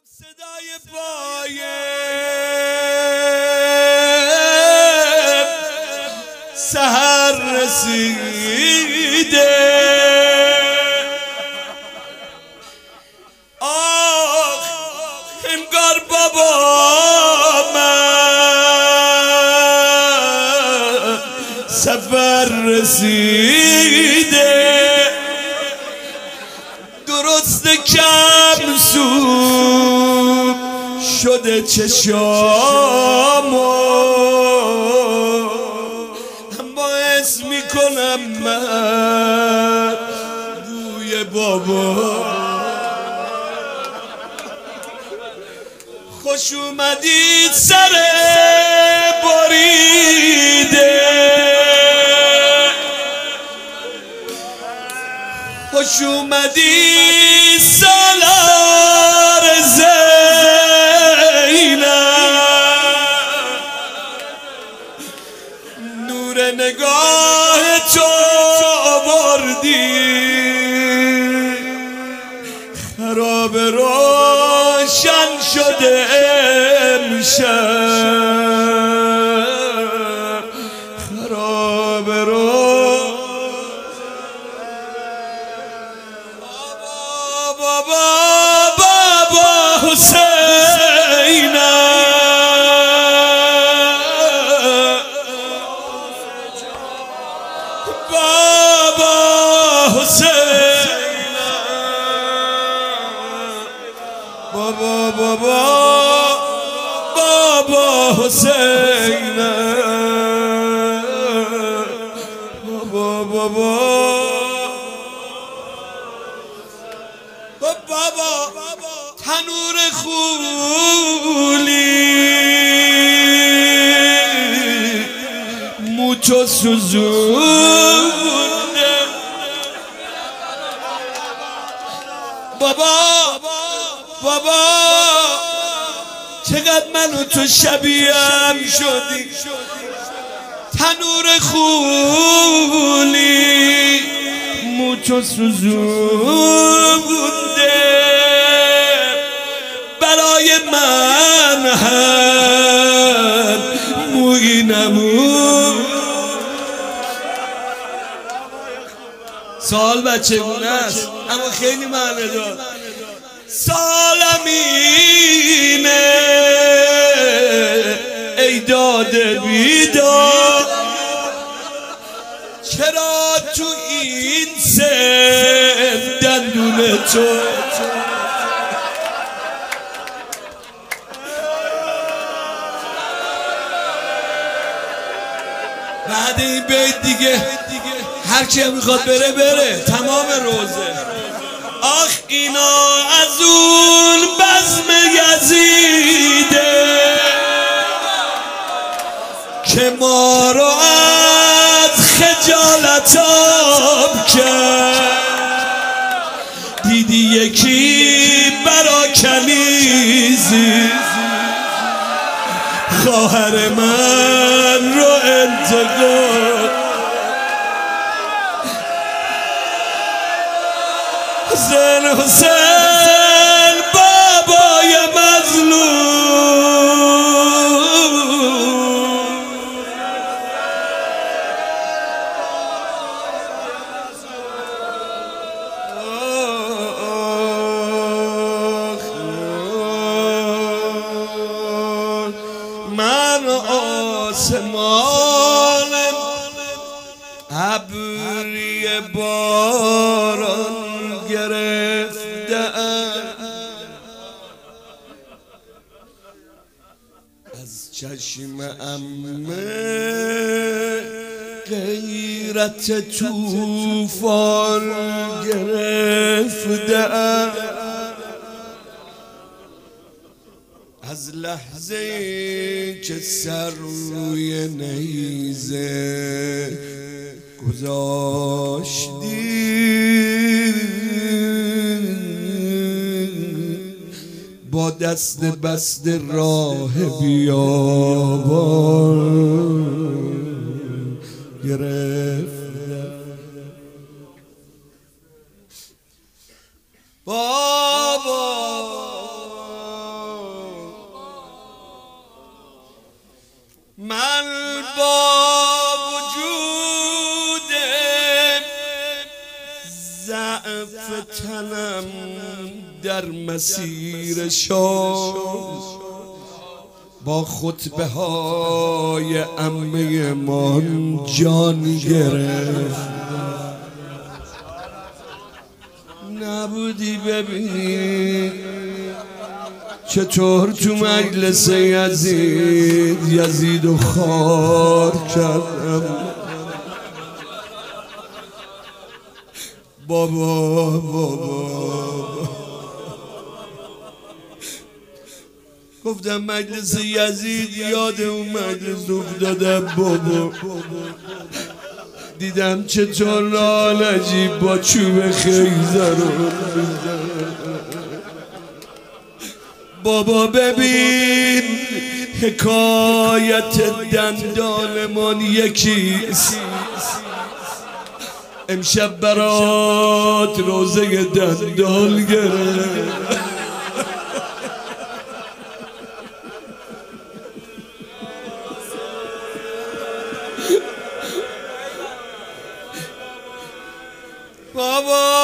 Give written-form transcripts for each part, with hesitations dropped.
صدای پای سحر رسیده، آخ انگار بابا من سفر رسیده. درست کم سوب شده چشامو، اما حس میکنم من بوی بابا. خوش اومدید سر بریده، خوش اومدی سالار زینب، نور نگاه تو آوردی خراب روشن شده امشب، خراب بابا حسین، بابا حسین، بابا حسین، بابا تنور خولی موچو سوزونده، بابا چقدر من و تو شبیهم شدی. تنور خولی موچو سوزونده، برای من هم مویی نمون. سال بچگونه است اما خیلی معنی دار. سالم اینه ای داده بیدار، چرا تو این سن دندون تو بعد این بیت دیگه هر کی میخواد بره تمام روزه. آخ اینا از اون بزم یزیده که ما رو از خجالت آب کرد، دیدی یکی برا کنیزی خواهر من رو انتقام. حسین بابای مظلوم، من آسمانم ابری باران گرفته‌ام، از چشم عمه غیرت طوفان گرفته‌ام، از لحظه که سر روی نیزه گذاشتی با دست بسته راه بیابان گرفتم. بابا تنم در مسیر شام با خطبه های عمه من جان گرفت. نبودی ببینی چطور تو مجلس یزید و خوار کردم. بابا گفتم مجلس یزید یاد اون مجلس افتادم. بابا دیدم چطور لال عجیب با چوب خیزه رو بابا ببین حکایت دندان من یکیست. امشب برات روزه دندان گرفت. بابا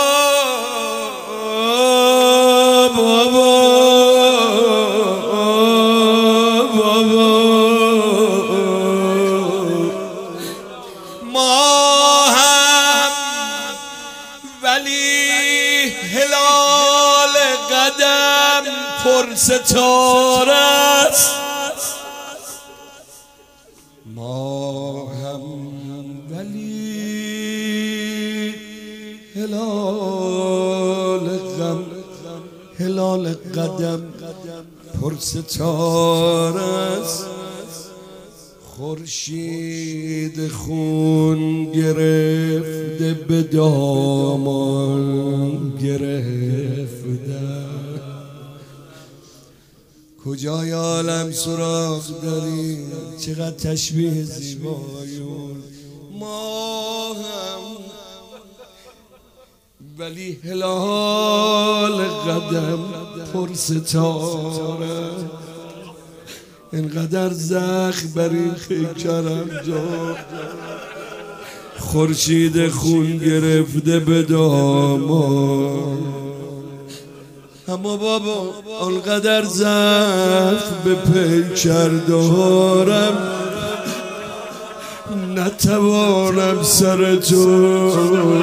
ما هم ولی هلال قدم پرستاره است. ما هم ولی هلال قدم پرستاره است. خورشید خون گرفته به دامان گرفته. کجای عالم سراغ داری چقدر تشبیه زیبایون. ما هم ولی هلال قدم پرستاره. اینقدر زخم بر این پیکرم داد. خورشید خون گرفته به دامان. اما بابا آنقدر زخم به پیکر دارم نتوانم سر تو.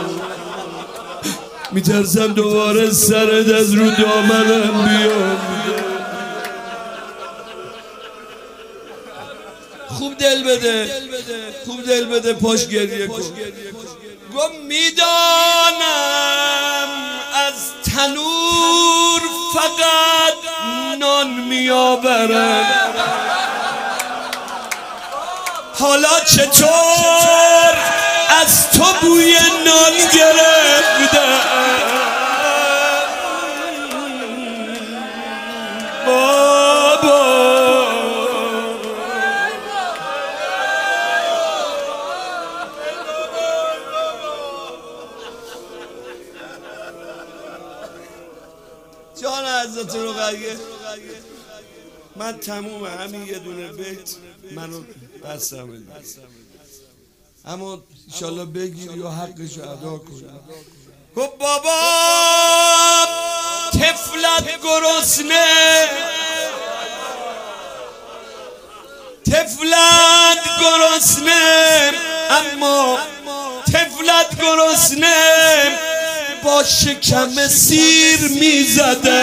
میترسم دوباره سرت از رو دامنم بیاد. خوب دل بده، خوب دل بده، پاش گریه کن. گم میدانم از تنور فقط نان میآورم. حالا چطور از تو بوی نان گرفتم. بابا جان حضرت رقیه من تمومه. همین یه دونه بیت منو بستم. اما انشالله بگیری و حقشو ادا کنی. خب بابا طفلت گرسنه، طفلت گرسنه، اما طفلت گرسنه با شکم سیر میزده.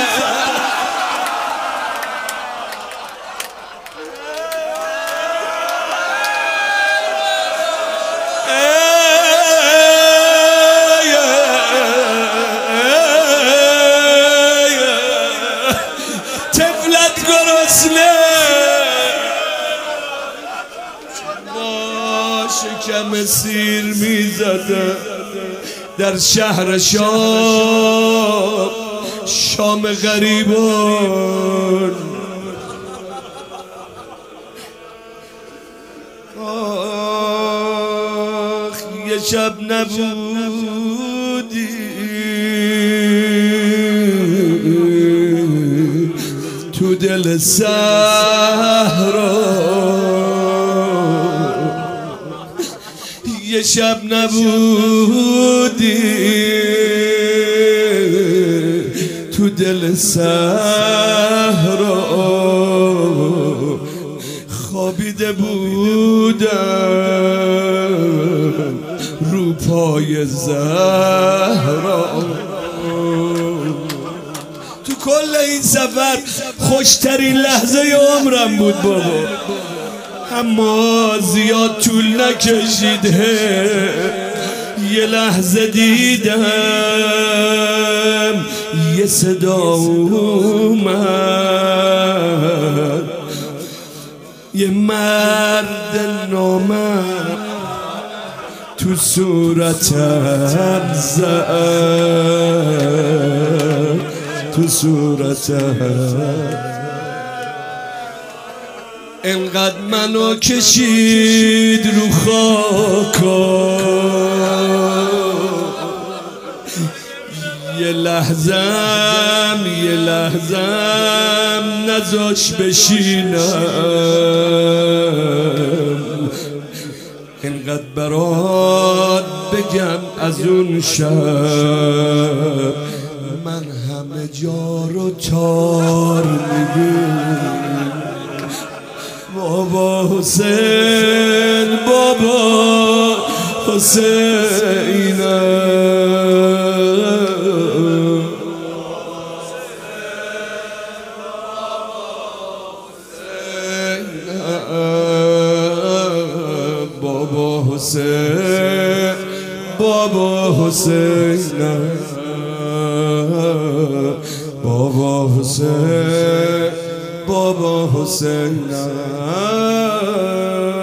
طفلت گرسنه با شکم سیر میزده در شهر شام غریبان. آخ یه شب نبودی تو دل صحرا، یه شب نبودی دل صحرا خوابیده بودم رو پای زهرا. تو کل این سفر خوشترین لحظه عمرم بود بابا، اما زیاد طول نکشید. یه لحظه دیدم یه صدا اومد، یه مرد نامرد تو صورتم زد، تو صورتم. انقدر منو کشید رو خاکا، یه لحظم نذاش بشینم. انقدر برات بگم از اون شب من همه جا رو تار میدم. بابا حسین، بابا حسینم، بابا حسین، بابا حسینم، بابا حسین، بابا حسینم.